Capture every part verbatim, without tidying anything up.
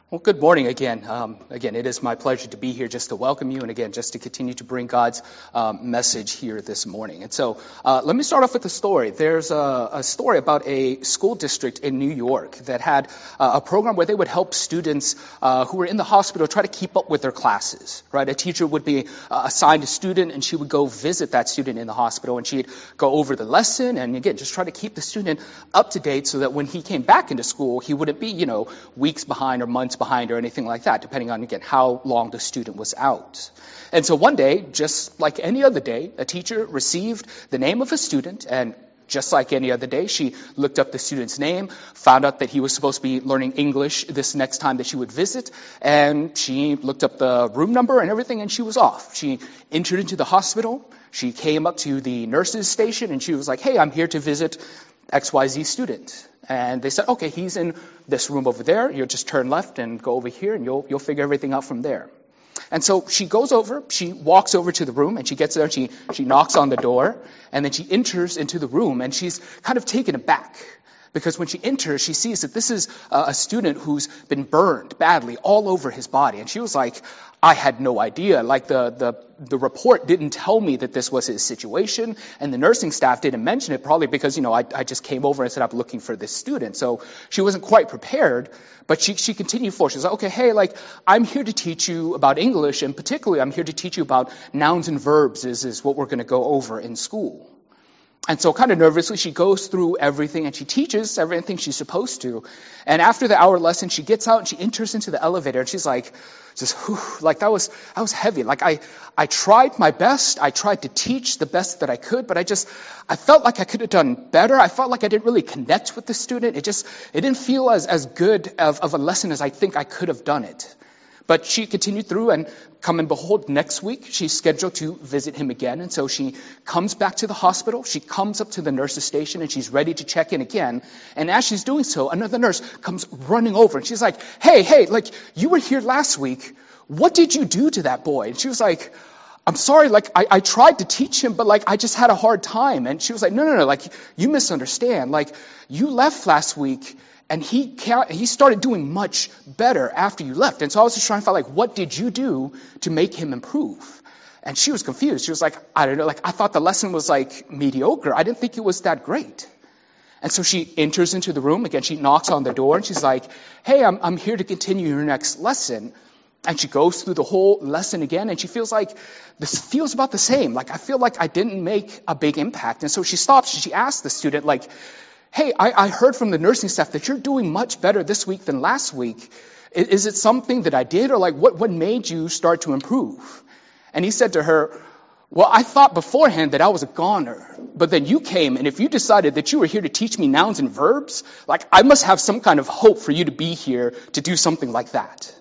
Well, good morning again. Um, again, it is my pleasure to be here just to welcome you and again, just to continue to bring God's um, message here this morning. And so uh, let me start off with a story. There's a, a story about a school district in New York that had uh, a program where they would help students uh, who were in the hospital try to keep up with their classes, right? A teacher would be uh, assigned a student and she would go visit that student in the hospital and she'd go over the lesson and again, just try to keep the student up to date so that when he came back into school, he wouldn't be, you know, weeks behind or months behind or anything like that, depending on, again, how long the student was out. And so one day, just like any other day, a teacher received the name of a student, and just like any other day, she looked up the student's name, found out that he was supposed to be learning English this next time that she would visit, and she looked up the room number and everything, and she was off. She entered into the hospital. She came up to the nurse's station, and she was like, "Hey, I'm here to visit X Y Z student." And they said, "Okay, he's in this room over there. You'll just turn left and go over here, and you'll you'll figure everything out from there." And so she goes over, she walks over to the room, and she gets there, and she, she knocks on the door, and then she enters into the room, and she's kind of taken aback. Because when she enters, she sees that this is a student who's been burned badly all over his body. And she was like, "I had no idea. Like the, the, the report didn't tell me that this was his situation. And the nursing staff didn't mention it, probably because, you know, I, I just came over and said I'm looking for this student." So she wasn't quite prepared, but she, she continued forward. She was like, "Okay, hey, like, I'm here to teach you about English, and particularly I'm here to teach you about nouns and verbs is, is what we're going to go over in school." And so kind of nervously, she goes through everything and she teaches everything she's supposed to. And after the hour lesson, she gets out and she enters into the elevator and she's like, just, whew, like that was, that was heavy. Like I, I tried my best. I tried to teach the best that I could, but I just, I felt like I could have done better. I felt like I didn't really connect with the student. It just, it didn't feel as, as good of, of a lesson as I think I could have done it. But she continued through, and come and behold, next week she's scheduled to visit him again. And so she comes back to the hospital. She comes up to the nurse's station, and she's ready to check in again. And as she's doing so, another nurse comes running over, and she's like, "Hey, hey, like, you were here last week. What did you do to that boy?" And she was like, "I'm sorry, like, I, I tried to teach him, but, like, I just had a hard time." And she was like, no, no, no, like, you misunderstand. Like, you left last week, and he he started doing much better after you left. And so I was just trying to find, like, what did you do to make him improve? And she was confused. She was like, I don't know, like, I thought the lesson was, like, mediocre. I didn't think it was that great. And so she enters into the room. Again, she knocks on the door, and she's like, "Hey, I'm I'm here to continue your next lesson." And she goes through the whole lesson again, and she feels like this feels about the same. Like, I feel like I didn't make a big impact. And so she stops, and she asks the student, like, "Hey, I, I heard from the nursing staff that you're doing much better this week than last week. Is, is it something that I did, or like what, what made you start to improve?" And he said to her, "Well, I thought beforehand that I was a goner, but then you came, and if you decided that you were here to teach me nouns and verbs, like I must have some kind of hope for you to be here to do something like that."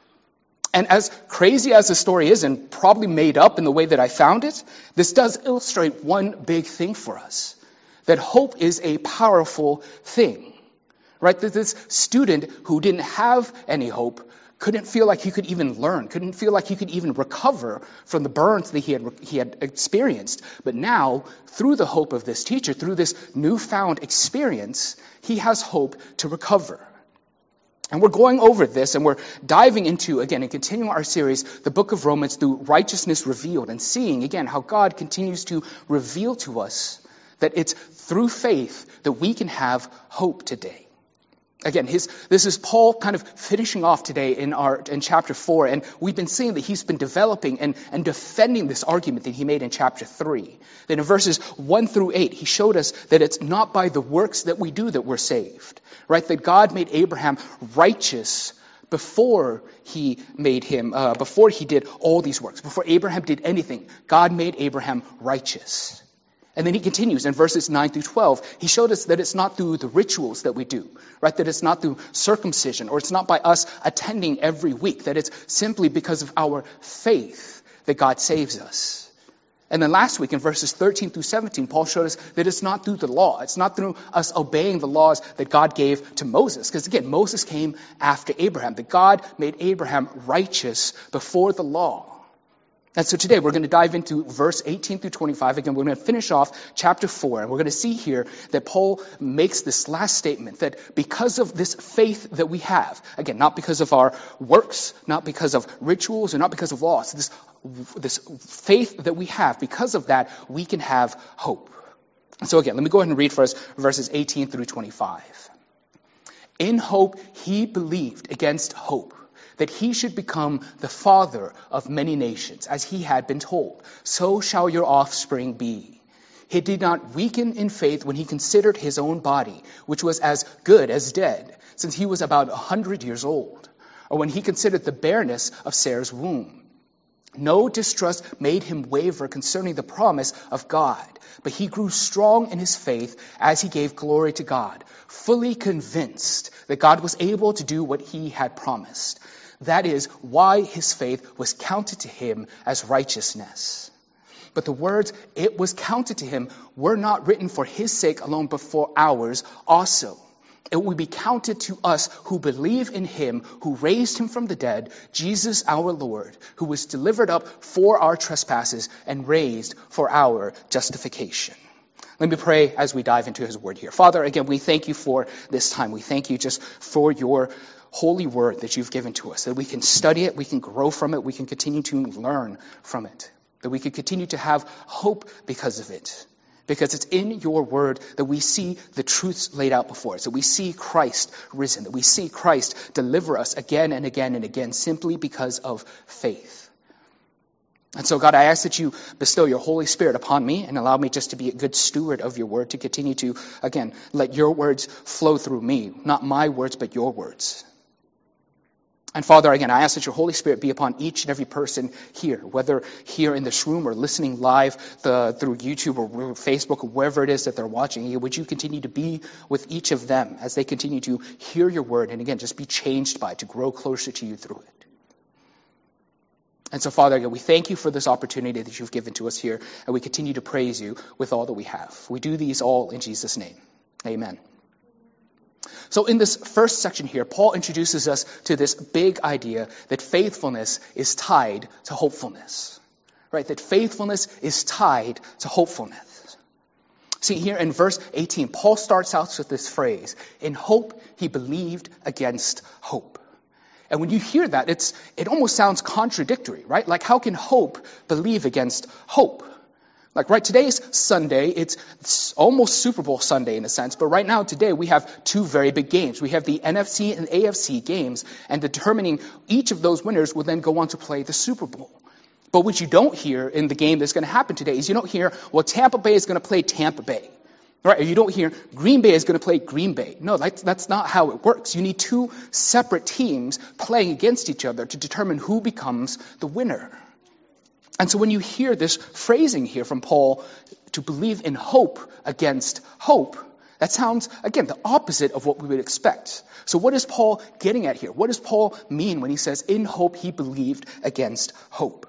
And as crazy as the story is, and probably made up in the way that I found it, this does illustrate one big thing for us. That hope is a powerful thing, right? That this student who didn't have any hope couldn't feel like he could even learn, couldn't feel like he could even recover from the burns that he had he had experienced. But now, through the hope of this teacher, through this newfound experience, he has hope to recover. And we're going over this, and we're diving into, again, and continuing our series, the book of Romans through righteousness revealed, and seeing, again, how God continues to reveal to us that it's through faith that we can have hope today. Again, his, this is Paul kind of finishing off today in our in chapter four, and we've been seeing that he's been developing and, and defending this argument that he made in chapter three. Then in verses one through eight, he showed us that it's not by the works that we do that we're saved, right? That God made Abraham righteous before he made him, uh, before he did all these works, before Abraham did anything, God made Abraham righteous. And then he continues in verses nine through twelve. He showed us that it's not through the rituals that we do, right? That it's not through circumcision, or it's not by us attending every week, that it's simply because of our faith that God saves us. And then last week in verses thirteen through seventeen, Paul showed us that it's not through the law. It's not through us obeying the laws that God gave to Moses. Because again, Moses came after Abraham. That God made Abraham righteous before the law. And so today we're going to dive into verse eighteen through twenty-five. Again, we're going to finish off chapter four. And we're going to see here that Paul makes this last statement that because of this faith that we have, again, not because of our works, not because of rituals, or not because of laws, this, this faith that we have, because of that, we can have hope. So again, let me go ahead and read for us verses eighteen through twenty-five. In hope, he believed against hope, that he should become the father of many nations, as he had been told, so shall your offspring be. He did not weaken in faith when he considered his own body, which was as good as dead, since he was about a hundred years old, or when he considered the bareness of Sarah's womb. No distrust made him waver concerning the promise of God, but he grew strong in his faith as he gave glory to God, fully convinced that God was able to do what he had promised. That is why his faith was counted to him as righteousness. But the words, "it was counted to him," were not written for his sake alone, but for ours also. It will be counted to us who believe in him who raised him from the dead, Jesus our Lord, who was delivered up for our trespasses and raised for our justification. Let me pray as we dive into his word here. Father, again, we thank you for this time. We thank you just for your holy word that you've given to us, that we can study it, we can grow from it, we can continue to learn from it, that we can continue to have hope because of it. Because it's in your word that we see the truths laid out before us, that we see Christ risen, that we see Christ deliver us again and again and again simply because of faith. And so, God, I ask that you bestow your Holy Spirit upon me and allow me just to be a good steward of your word, to continue to, again, let your words flow through me, not my words, but your words. And Father, again, I ask that your Holy Spirit be upon each and every person here, whether here in this room or listening live the, through YouTube or Facebook or wherever it is that they're watching. Would you continue to be with each of them as they continue to hear your word and, again, just be changed by it, to grow closer to you through it. And so, Father, again, we thank you for this opportunity that you've given to us here, and we continue to praise you with all that we have. We do these all in Jesus' name. Amen. So in this first section here, Paul introduces us to this big idea that faithfulness is tied to hopefulness, right? That faithfulness is tied to hopefulness. See, here in verse eighteen, Paul starts out with this phrase, "In hope he believed against hope." And when you hear that, it's it almost sounds contradictory, right? Like, how can hope believe against hope? Like, right, today's Sunday, it's, it's almost Super Bowl Sunday in a sense, but right now, today, we have two very big games. We have the N F C and A F C games, and determining each of those winners will then go on to play the Super Bowl. But what you don't hear in the game that's going to happen today is you don't hear, well, Tampa Bay is going to play Tampa Bay. Right? Or you don't hear Green Bay is going to play Green Bay. No, that's, that's not how it works. You need two separate teams playing against each other to determine who becomes the winner. And so when you hear this phrasing here from Paul, to believe in hope against hope, that sounds, again, the opposite of what we would expect. So what is Paul getting at here? What does Paul mean when he says, in hope he believed against hope?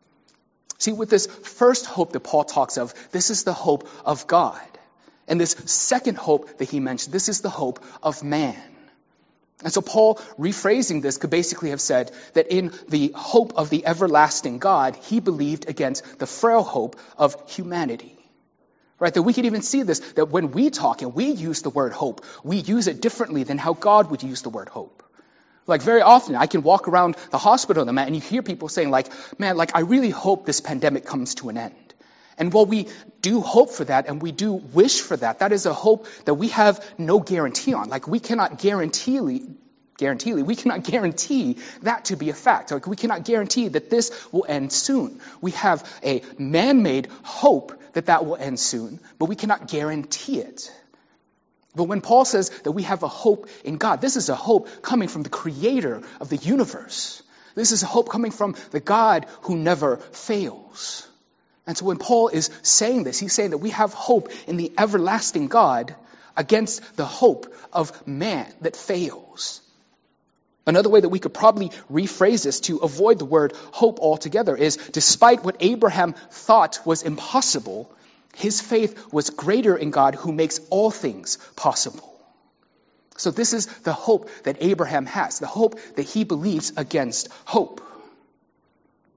See, with this first hope that Paul talks of, this is the hope of God. And this second hope that he mentioned, this is the hope of man. And so Paul, rephrasing this, could basically have said that in the hope of the everlasting God, he believed against the frail hope of humanity. Right? That we can even see this, that when we talk and we use the word hope, we use it differently than how God would use the word hope. Like, very often, I can walk around the hospital and you hear people saying, like, man, like, I really hope this pandemic comes to an end. And while we do hope for that and we do wish for that, that is a hope that we have no guarantee on. Like, we cannot guarantee, guarantee, we cannot guarantee that to be a fact. Like, we cannot guarantee that this will end soon. We have a man-made hope that that will end soon, but we cannot guarantee it. But when Paul says that we have a hope in God, this is a hope coming from the creator of the universe. This is a hope coming from the God who never fails. And so when Paul is saying this, he's saying that we have hope in the everlasting God against the hope of man that fails. Another way that we could probably rephrase this to avoid the word hope altogether is, despite what Abraham thought was impossible, his faith was greater in God who makes all things possible. So this is the hope that Abraham has, the hope that he believes against hope.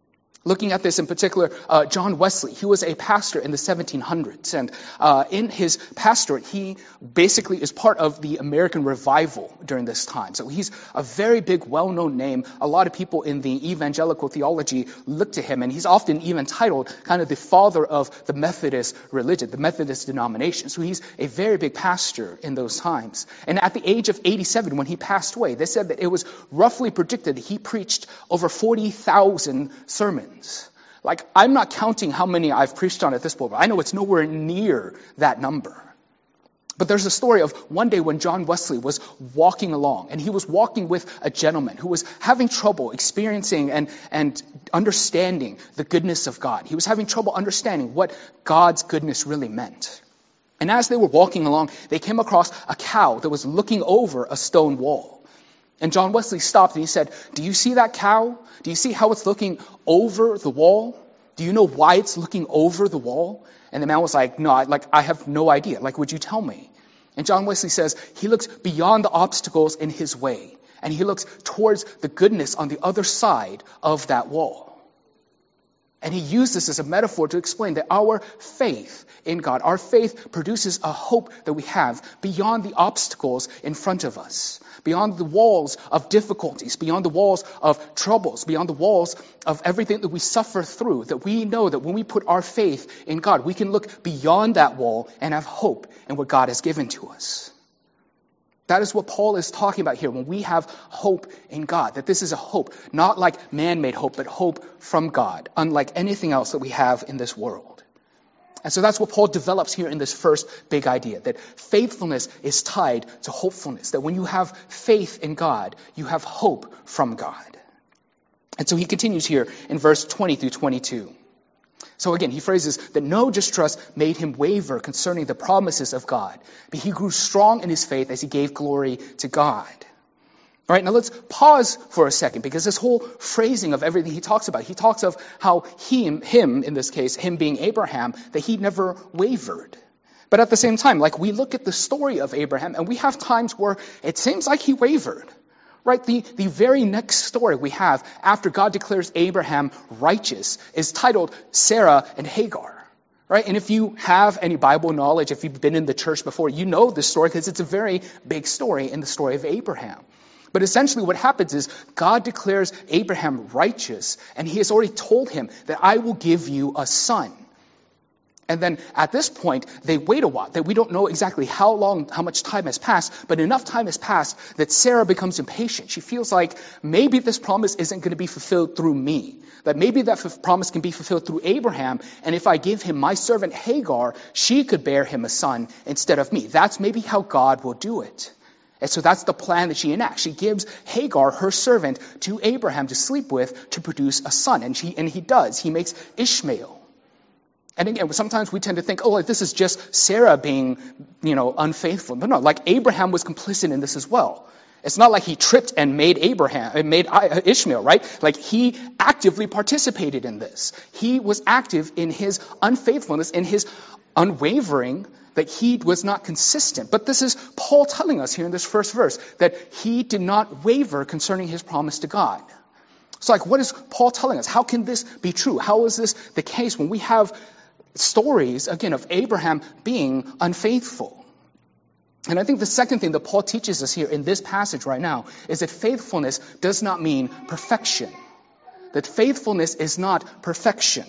Looking at this in particular, uh, John Wesley, he was a pastor in the seventeen hundreds. And uh, in his pastorate, he basically is part of the American revival during this time. So he's a very big, well-known name. A lot of people in the evangelical theology look to him, and he's often even titled kind of the father of the Methodist religion, the Methodist denomination. So he's a very big pastor in those times. And at the age of eighty-seven, when he passed away, they said that it was roughly predicted that he preached over forty thousand sermons. Like, I'm not counting how many I've preached on at this point, but I know it's nowhere near that number. But there's a story of one day when John Wesley was walking along, and he was walking with a gentleman who was having trouble experiencing and, and understanding the goodness of God. He was having trouble understanding what God's goodness really meant. And as they were walking along, they came across a cow that was looking over a stone wall. And John Wesley stopped and he said, "Do you see that cow? Do you see how it's looking over the wall? Do you know why it's looking over the wall?" And the man was like, "No, I, like, I have no idea. Like, would you tell me?" And John Wesley says, he looks beyond the obstacles in his way, and he looks towards the goodness on the other side of that wall. And he used this as a metaphor to explain that our faith in God, our faith produces a hope that we have beyond the obstacles in front of us, beyond the walls of difficulties, beyond the walls of troubles, beyond the walls of everything that we suffer through, that we know that when we put our faith in God, we can look beyond that wall and have hope in what God has given to us. That is what Paul is talking about here when we have hope in God, that this is a hope, not like man-made hope, but hope from God, unlike anything else that we have in this world. And so that's what Paul develops here in this first big idea, that faithfulness is tied to hopefulness, that when you have faith in God, you have hope from God. And so he continues here in verse twenty through twenty-two. So again, he phrases that no distrust made him waver concerning the promises of God, but he grew strong in his faith as he gave glory to God. All right, now let's pause for a second, because this whole phrasing of everything he talks about, he talks of how he, him, in this case, him being Abraham, that he never wavered. But at the same time, like, we look at the story of Abraham, and we have times where it seems like he wavered. Right, the, the very next story we have after God declares Abraham righteous is titled Sarah and Hagar. Right, and if you have any Bible knowledge, if you've been in the church before, you know this story because it's a very big story in the story of Abraham. But essentially what happens is God declares Abraham righteous, and he has already told him that I will give you a son. And then at this point, they wait a while, that we don't know exactly how long, how much time has passed, but enough time has passed that Sarah becomes impatient. She feels like maybe this promise isn't going to be fulfilled through me, that maybe that f- promise can be fulfilled through Abraham, and if I give him my servant Hagar, she could bear him a son instead of me. That's maybe how God will do it. And so that's the plan that she enacts. She gives Hagar, her servant, to Abraham to sleep with to produce a son, and she and he does. He makes Ishmael. And again, sometimes we tend to think, oh, like this is just Sarah being, you know, unfaithful. But no, like Abraham was complicit in this as well. It's not like he tripped and made Abraham, made Ishmael, right? Like he actively participated in this. He was active in his unfaithfulness, in his unwavering, that he was not consistent. But this is Paul telling us here in this first verse, that he did not waver concerning his promise to God. So like, what is Paul telling us? How can this be true? How is this the case when we have stories, again, of Abraham being unfaithful? And I think the second thing that Paul teaches us here in this passage right now is that faithfulness does not mean perfection. That faithfulness is not perfection.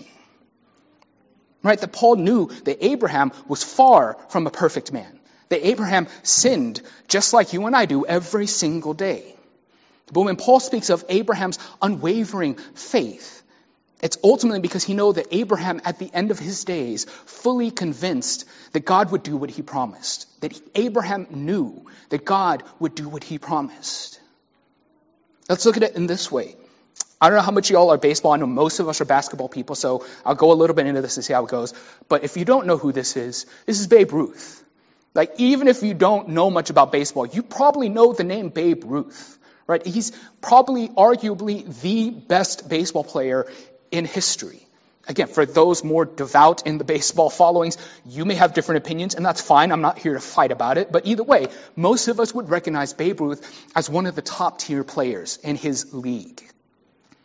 Right? That Paul knew that Abraham was far from a perfect man. That Abraham sinned just like you and I do every single day. But when Paul speaks of Abraham's unwavering faith, it's ultimately because he knew that Abraham, at the end of his days, fully convinced that God would do what he promised. That Abraham knew that God would do what he promised. Let's look at it in this way. I don't know how much y'all are baseball. I know most of us are basketball people, so I'll go a little bit into this to see how it goes. But if you don't know who this is, this is Babe Ruth. Like, even if you don't know much about baseball, you probably know the name Babe Ruth. Right? He's probably, arguably, the best baseball player in history. Again, for those more devout in the baseball followings, you may have different opinions, and that's fine. I'm not here to fight about it. But either way, most of us would recognize Babe Ruth as one of the top-tier players in his league.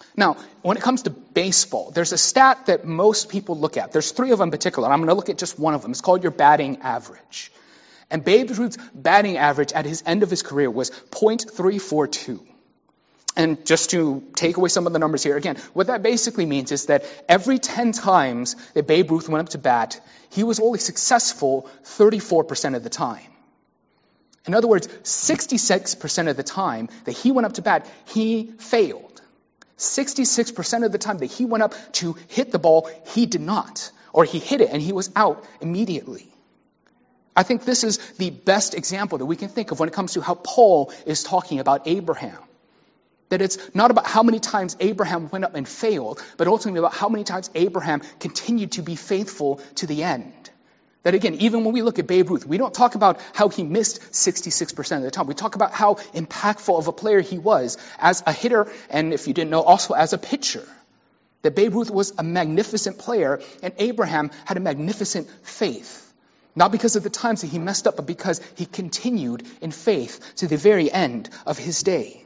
Now, when it comes to baseball, there's a stat that most people look at. There's three of them in particular. I'm going to look at just one of them. It's called your batting average. And Babe Ruth's batting average at his end of his career was point three four two. And just to take away some of the numbers here, again, what that basically means is that every ten times that Babe Ruth went up to bat, he was only successful thirty-four percent of the time. In other words, sixty-six percent of the time that he went up to bat, he failed. sixty-six percent of the time that he went up to hit the ball, he did not. Or he hit it and he was out immediately. I think this is the best example that we can think of when it comes to how Paul is talking about Abraham. That it's not about how many times Abraham went up and failed, but ultimately about how many times Abraham continued to be faithful to the end. That again, even when we look at Babe Ruth, we don't talk about how he missed sixty-six percent of the time. We talk about how impactful of a player he was as a hitter, and if you didn't know, also as a pitcher. That Babe Ruth was a magnificent player, and Abraham had a magnificent faith. Not because of the times that he messed up, but because he continued in faith to the very end of his day.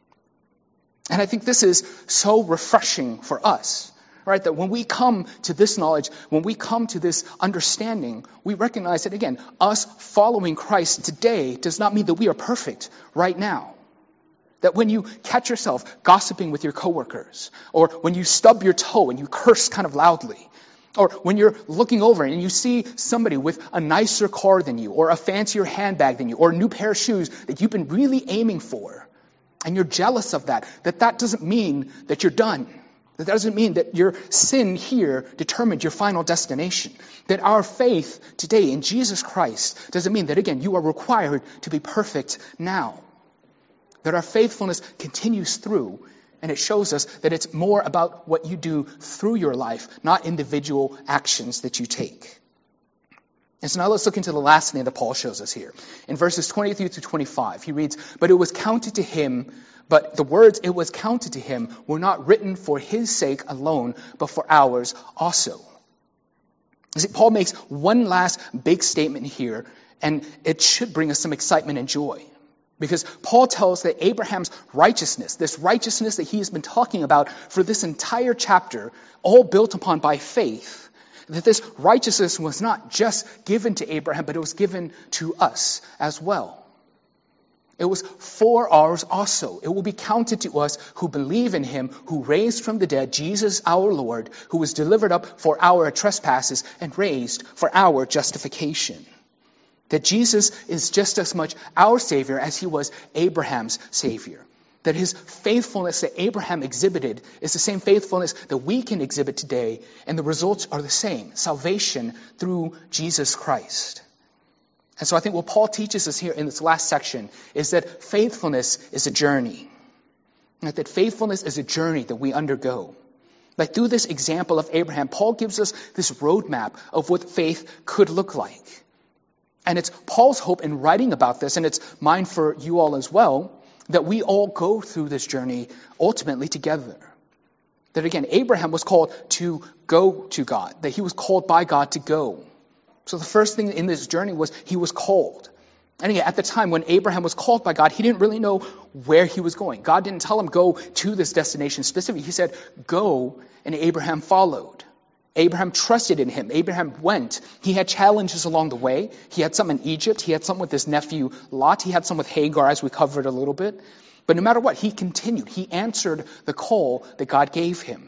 And I think this is so refreshing for us, right? That when we come to this knowledge, when we come to this understanding, we recognize that, again, us following Christ today does not mean that we are perfect right now. That when you catch yourself gossiping with your coworkers, or when you stub your toe and you curse kind of loudly, or when you're looking over and you see somebody with a nicer car than you, or a fancier handbag than you, or a new pair of shoes that you've been really aiming for, and you're jealous of that, that that doesn't mean that you're done. That doesn't mean that your sin here determined your final destination. That our faith today in Jesus Christ doesn't mean that, again, you are required to be perfect now. That our faithfulness continues through, and it shows us that it's more about what you do through your life, not individual actions that you take. And so now let's look into the last thing that Paul shows us here. In verses twenty-three to twenty-five, he reads, "But it was counted to him, but the words it was counted to him were not written for his sake alone, but for ours also." You see, Paul makes one last big statement here, and it should bring us some excitement and joy. Because Paul tells that Abraham's righteousness, this righteousness that he has been talking about for this entire chapter, all built upon by faith, that this righteousness was not just given to Abraham, but it was given to us as well. It was for ours also. It will be counted to us who believe in him, who raised from the dead Jesus our Lord, who was delivered up for our trespasses and raised for our justification. That Jesus is just as much our Savior as he was Abraham's Savior. That his faithfulness that Abraham exhibited is the same faithfulness that we can exhibit today, and the results are the same: salvation through Jesus Christ. And so I think what Paul teaches us here in this last section is that faithfulness is a journey. And that faithfulness is a journey that we undergo. Like through this example of Abraham, Paul gives us this roadmap of what faith could look like. And it's Paul's hope in writing about this, and it's mine for you all as well, that we all go through this journey ultimately together. That again, Abraham was called to go to God, that he was called by God to go. So the first thing in this journey was he was called. And again, at the time when Abraham was called by God, he didn't really know where he was going. God didn't tell him go to this destination specifically. He said, go, and Abraham followed. Abraham trusted in him. Abraham went. He had challenges along the way. He had some in Egypt. He had some with his nephew Lot. He had some with Hagar, as we covered a little bit. But no matter what, he continued. He answered the call that God gave him.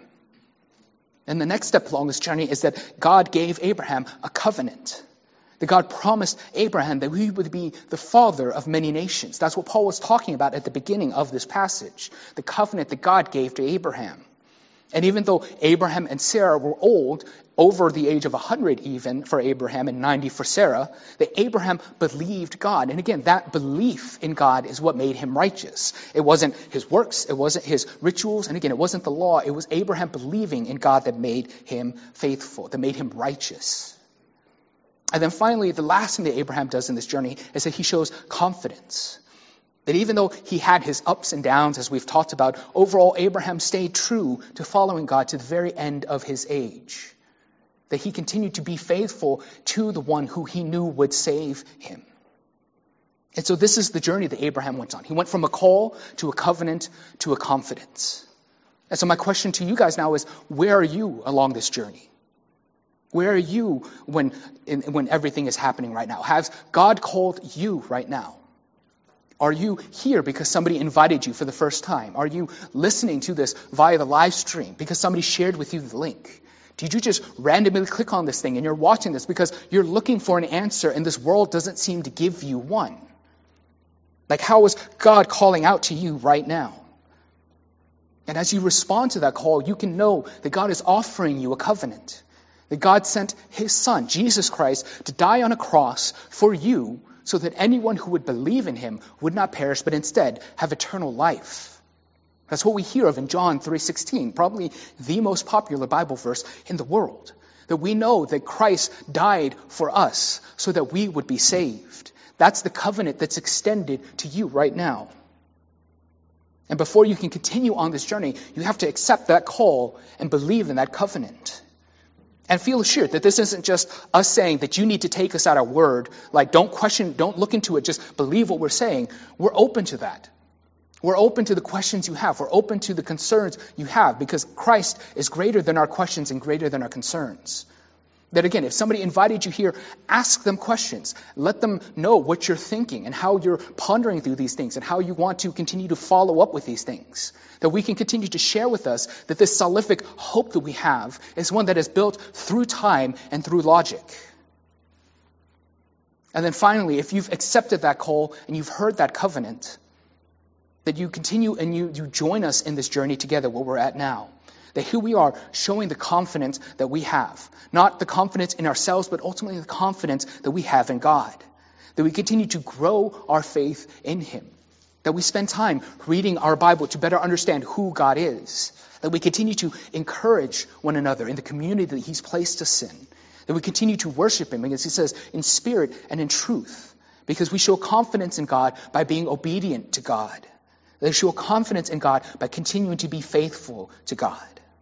And the next step along this journey is that God gave Abraham a covenant. That God promised Abraham that he would be the father of many nations. That's what Paul was talking about at the beginning of this passage. The covenant that God gave to Abraham. And even though Abraham and Sarah were old, over the age of one hundred even for Abraham and ninety for Sarah, that Abraham believed God. And again, that belief in God is what made him righteous. It wasn't his works, it wasn't his rituals, and again, it wasn't the law. It was Abraham believing in God that made him faithful, that made him righteous. And then finally, the last thing that Abraham does in this journey is that he shows confidence. That even though he had his ups and downs, as we've talked about, overall Abraham stayed true to following God to the very end of his age. That he continued to be faithful to the one who he knew would save him. And so this is the journey that Abraham went on. He went from a call to a covenant to a confidence. And so my question to you guys now is, where are you along this journey? Where are you when, in, when everything is happening right now? Has God called you right now? Are you here because somebody invited you for the first time? Are you listening to this via the live stream because somebody shared with you the link? Did you just randomly click on this thing and you're watching this because you're looking for an answer and this world doesn't seem to give you one? Like, how is God calling out to you right now? And as you respond to that call, you can know that God is offering you a covenant. That God sent His Son, Jesus Christ, to die on a cross for you so that anyone who would believe in Him would not perish, but instead have eternal life. That's what we hear of in John three sixteen, probably the most popular Bible verse in the world. That we know that Christ died for us so that we would be saved. That's the covenant that's extended to you right now. And before you can continue on this journey, you have to accept that call and believe in that covenant. And feel assured that this isn't just us saying that you need to take us at our word. Like, don't question, don't look into it, just believe what we're saying. We're open to that. We're open to the questions you have. We're open to the concerns you have because Christ is greater than our questions and greater than our concerns. That again, if somebody invited you here, ask them questions. Let them know what you're thinking and how you're pondering through these things and how you want to continue to follow up with these things. That we can continue to share with us that this salvific hope that we have is one that is built through time and through logic. And then finally, if you've accepted that call and you've heard that covenant, that you continue and you, you join us in this journey together where we're at now. That here we are showing the confidence that we have. Not the confidence in ourselves, but ultimately the confidence that we have in God. That we continue to grow our faith in Him. That we spend time reading our Bible to better understand who God is. That we continue to encourage one another in the community that He's placed us in. That we continue to worship Him, as He says, in spirit and in truth. Because we show confidence in God by being obedient to God. They show confidence in God by continuing to be faithful to God.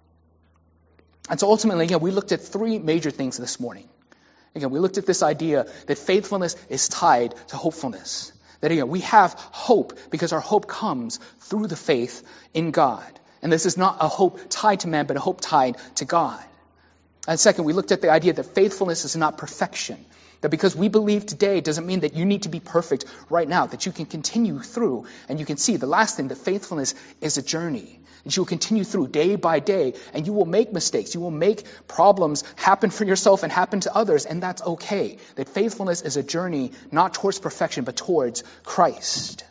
And so ultimately, again, we looked at three major things this morning. Again, we looked at this idea that faithfulness is tied to hopefulness. That again, we have hope because our hope comes through the faith in God. And this is not a hope tied to man, but a hope tied to God. And second, we looked at the idea that faithfulness is not perfection. That because we believe today doesn't mean that you need to be perfect right now, that you can continue through. And you can see the last thing, that faithfulness is a journey. That you will continue through day by day, and you will make mistakes. You will make problems happen for yourself and happen to others, and that's okay. That faithfulness is a journey not towards perfection, but towards Christ.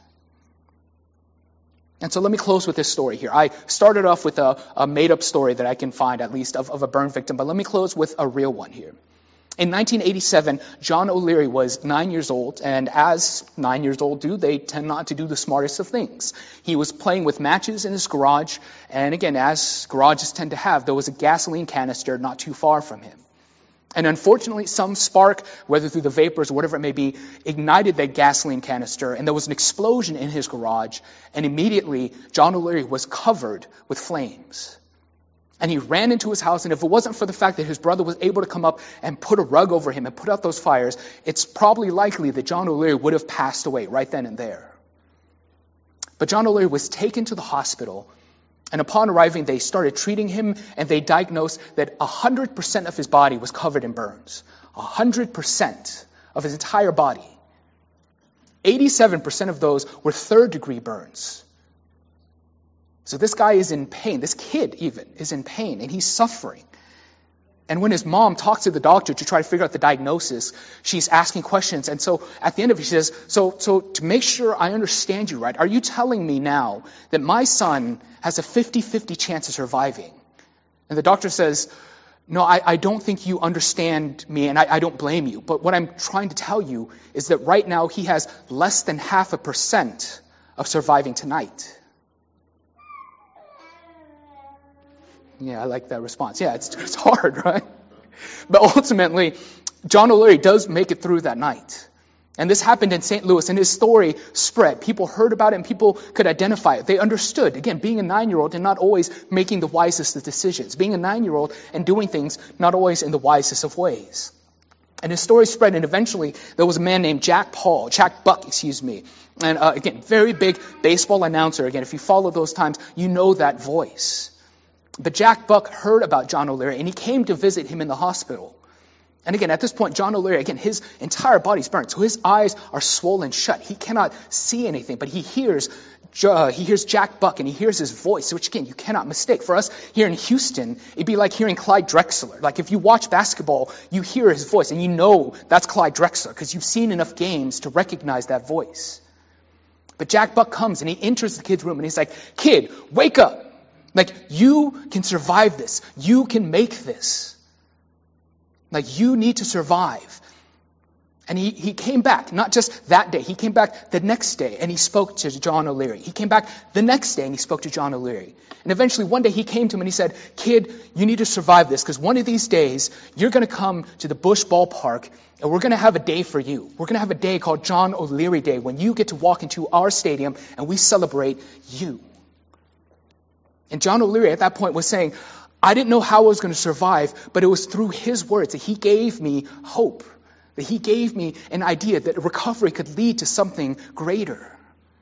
And so let me close with this story here. I started off with a, a made-up story that I can find, at least, of, of a burn victim, but let me close with a real one here. In nineteen eighty-seven, John O'Leary was nine years old, and as nine years old do, they tend not to do the smartest of things. He was playing with matches in his garage, and again, as garages tend to have, there was a gasoline canister not too far from him. And unfortunately, some spark, whether through the vapors or whatever it may be, ignited that gasoline canister, and there was an explosion in his garage, and immediately, John O'Leary was covered with flames. And he ran into his house, and if it wasn't for the fact that his brother was able to come up and put a rug over him and put out those fires, it's probably likely that John O'Leary would have passed away right then and there. But John O'Leary was taken to the hospital, and upon arriving, they started treating him, and they diagnosed that one hundred percent of his body was covered in burns. one hundred percent of his entire body. eighty-seven percent of those were third-degree burns. So this guy is in pain. This kid even is in pain, and he's suffering. And when his mom talks to the doctor to try to figure out the diagnosis, she's asking questions. And so at the end of it, she says, so, so to make sure I understand you right, are you telling me now that my son has a fifty-fifty chance of surviving? And the doctor says, no, I, I don't think you understand me, and I, I don't blame you. But what I'm trying to tell you is that right now he has less than half a percent of surviving tonight. Yeah, I like that response. Yeah, it's, it's hard, right? But ultimately, John O'Leary does make it through that night. And this happened in Saint Louis, and his story spread. People heard about it, and people could identify it. They understood, again, being a nine-year-old and not always making the wisest of decisions. Being a nine-year-old and doing things not always in the wisest of ways. And his story spread, and eventually there was a man named Jack Paul, Jack Buck, excuse me. And uh, again, very big baseball announcer. Again, if you follow those times, you know that voice. But Jack Buck heard about John O'Leary, and he came to visit him in the hospital. And again, at this point, John O'Leary, again, his entire body's burnt, so his eyes are swollen shut. He cannot see anything, but he hears uh, he hears Jack Buck, and he hears his voice, which, again, you cannot mistake. For us here in Houston, it'd be like hearing Clyde Drexler. Like, if you watch basketball, you hear his voice, and you know that's Clyde Drexler, because you've seen enough games to recognize that voice. But Jack Buck comes, and he enters the kid's room, and he's like, "Kid, wake up. Like, you can survive this. You can make this. Like, you need to survive." And he, he came back, not just that day. He came back the next day, and he spoke to John O'Leary. He came back the next day, and he spoke to John O'Leary. And eventually, one day, he came to him, and he said, "Kid, you need to survive this, because one of these days, you're going to come to the Bush Ballpark, and we're going to have a day for you. We're going to have a day called John O'Leary Day, when you get to walk into our stadium, and we celebrate you." And John O'Leary, at that point, was saying, I didn't know how I was going to survive, but it was through his words that he gave me hope, that he gave me an idea that recovery could lead to something greater.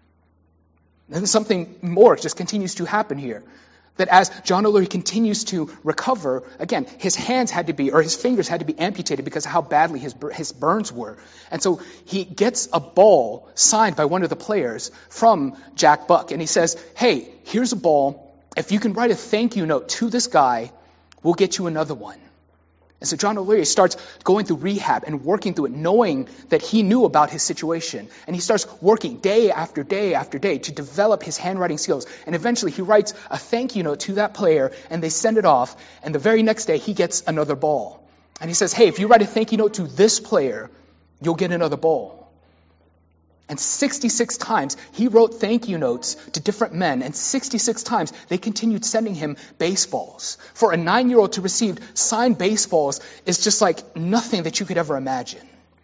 And something more just continues to happen here. That as John O'Leary continues to recover, again, his hands had to be, or his fingers had to be amputated because of how badly his, his burns were. And so he gets a ball signed by one of the players from Jack Buck. And he says, "Hey, here's a ball. If you can write a thank you note to this guy, we'll get you another one." And so John O'Leary starts going through rehab and working through it, knowing that he knew about his situation. And he starts working day after day after day to develop his handwriting skills. And eventually he writes a thank you note to that player, and they send it off. And the very next day he gets another ball. And he says, "Hey, if you write a thank you note to this player, you'll get another ball." And sixty-six times he wrote thank you notes to different men, and sixty-six times they continued sending him baseballs. For a nine-year-old to receive signed baseballs is just like nothing that you could ever imagine.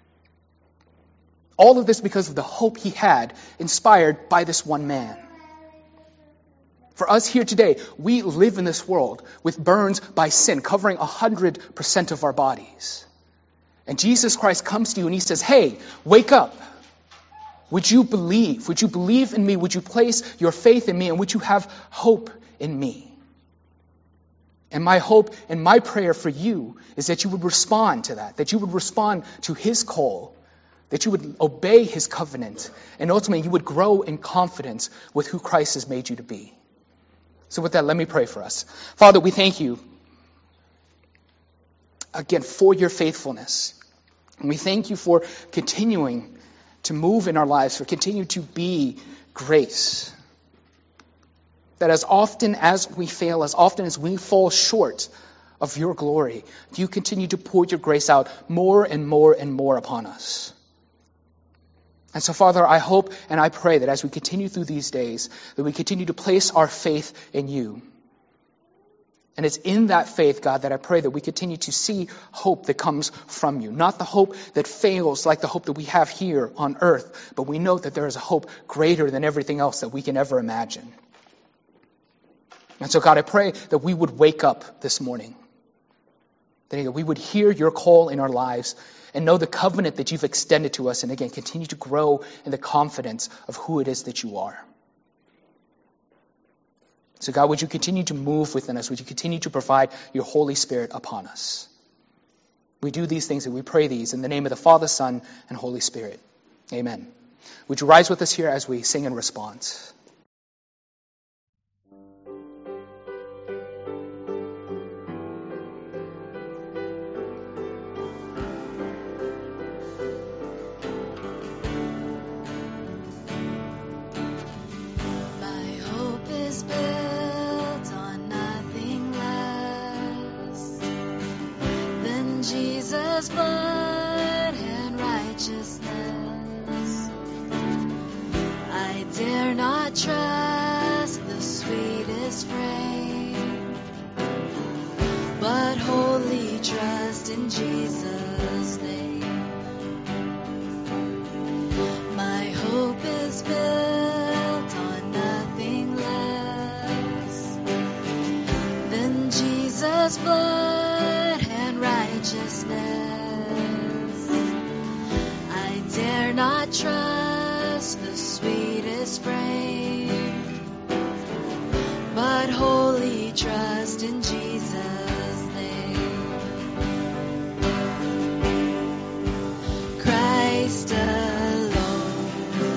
All of this because of the hope he had, inspired by this one man. For us here today, we live in this world with burns by sin covering one hundred percent of our bodies. And Jesus Christ comes to you and he says, "Hey, wake up. Would you believe? Would you believe in me? Would you place your faith in me? And would you have hope in me?" And my hope and my prayer for you is that you would respond to that, that you would respond to his call, that you would obey his covenant, and ultimately you would grow in confidence with who Christ has made you to be. So with that, let me pray for us. Father, we thank you again for your faithfulness. And we thank you for continuing to move in our lives, for continue to be grace. That as often as we fail, as often as we fall short of your glory, you continue to pour your grace out more and more and more upon us. And so, Father, I hope and I pray that as we continue through these days, that we continue to place our faith in you. And it's in that faith, God, that I pray that we continue to see hope that comes from you. Not the hope that fails like the hope that we have here on earth, but we know that there is a hope greater than everything else that we can ever imagine. And so, God, I pray that we would wake up this morning. That we would hear your call in our lives and know the covenant that you've extended to us. And again, continue to grow in the confidence of who it is that you are. So God, would you continue to move within us? Would you continue to provide your Holy Spirit upon us? We do these things and we pray these in the name of the Father, Son, and Holy Spirit. Amen. Would you rise with us here as we sing in response? Jesus' blood and righteousness. I dare not trust the sweetest frame, but wholly trust in Jesus' name. My hope is built on nothing less than Jesus' blood and righteousness. I dare not trust the sweetest frame, but wholly trust in Jesus' name. Christ alone,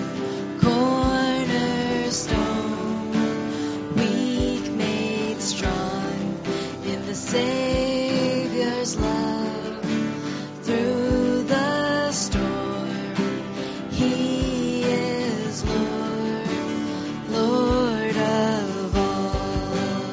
cornerstone, weak made strong in the Savior's love. Through the storm, He is Lord, Lord of all.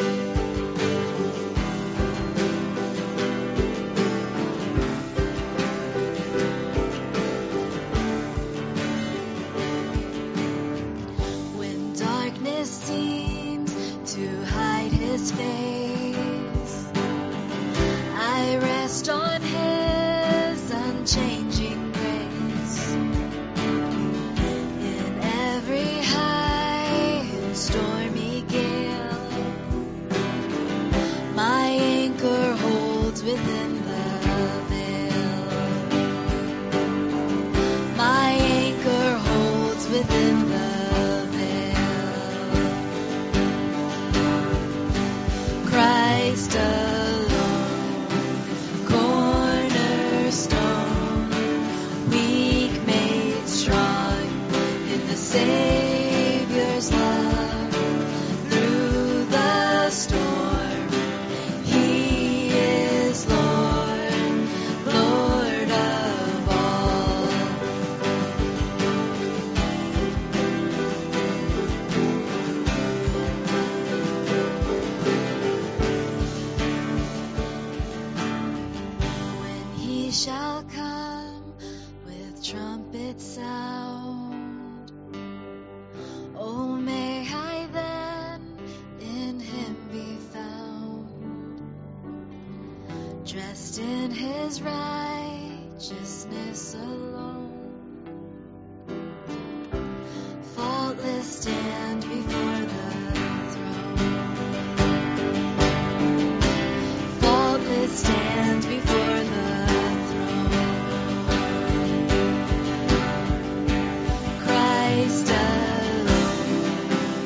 When darkness seems to hide His face, I rest on His unchanging grace. In every high and stormy gale, my anchor holds within the veil. My anchor holds within the veil. Christ alone, cornerstone, weak made strong in the Savior's love. Through the storm, He is Lord, Lord of all. When He shall come with trumpet sound, oh, may I then in Him be found, dressed in His righteousness alone, faultless stand before the throne, faultless stand before the Christ alone,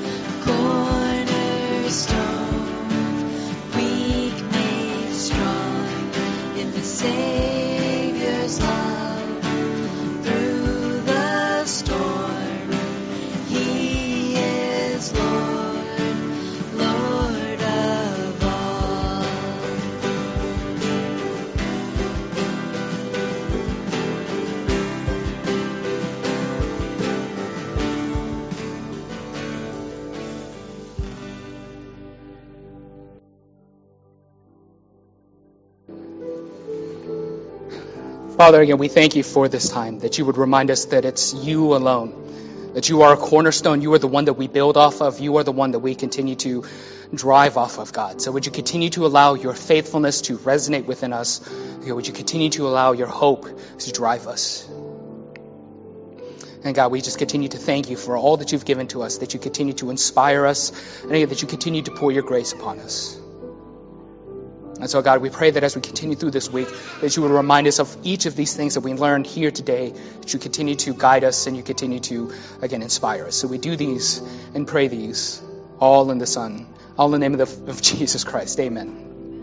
cornerstone, weak made strong in the Savior's love. Through the storm, He is Lord, Lord of all. Father, again, we thank you for this time, that you would remind us that it's you alone, that you are a cornerstone, you are the one that we build off of, you are the one that we continue to drive off of, God. So would you continue to allow your faithfulness to resonate within us? Would you continue to allow your hope to drive us? And God, we just continue to thank you for all that you've given to us, that you continue to inspire us, and again, that you continue to pour your grace upon us. And so, God, we pray that as we continue through this week, that you will remind us of each of these things that we learned here today, that you continue to guide us and you continue to, again, inspire us. So we do these and pray these all in the Son, all in the name of, the, of Jesus Christ. Amen.